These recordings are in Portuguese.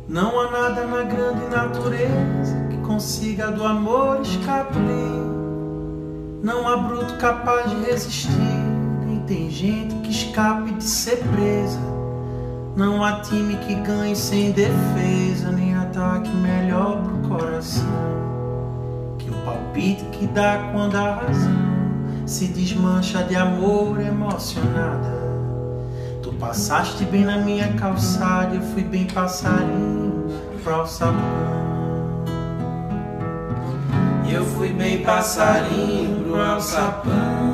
Não há nada na grande natureza que consiga do amor escapar. Não há bruto capaz de resistir, nem tem gente que escape de ser presa. Não há time que ganhe sem defesa, nem ataque melhor pro coração que o palpite que dá quando a razão se desmancha de amor emocionada. Tu passaste bem na minha calçada, eu fui bem passarinho pro alçapão. Eu fui bem passarinho pro alçapão.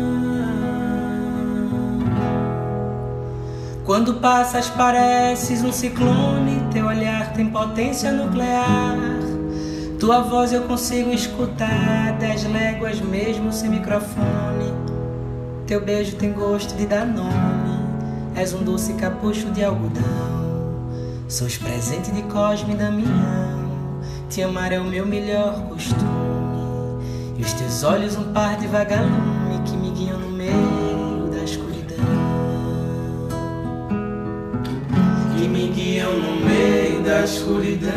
Quando passas pareces um ciclone, teu olhar tem potência nuclear. Tua voz eu consigo escutar 10 léguas mesmo sem microfone. Teu beijo tem gosto de Danone, és um doce capucho de algodão. Sous presente de Cosme e Damião, te amar é o meu melhor costume. E os teus olhos um par de vagalume que me guiam no meio da escuridão. Que me guiam no meio da escuridão.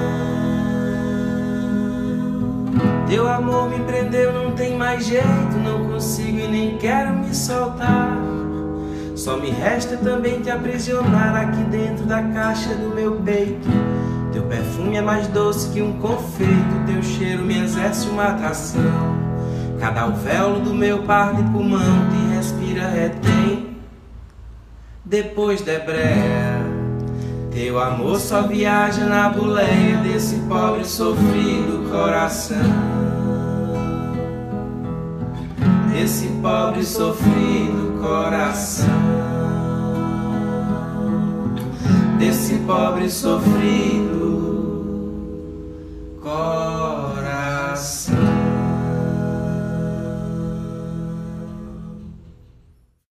Teu amor me prendeu, não tem mais jeito, não consigo e nem quero me soltar. Só me resta também te aprisionar aqui dentro da caixa do meu peito. Teu perfume é mais doce que um confeito, teu cheiro me exerce uma atração. Cada alvéolo do meu par de pulmão te respira, retém, depois debreia. Teu amor só viaja na boleia desse pobre sofrido coração. Desse pobre sofrido coração. Desse pobre sofrido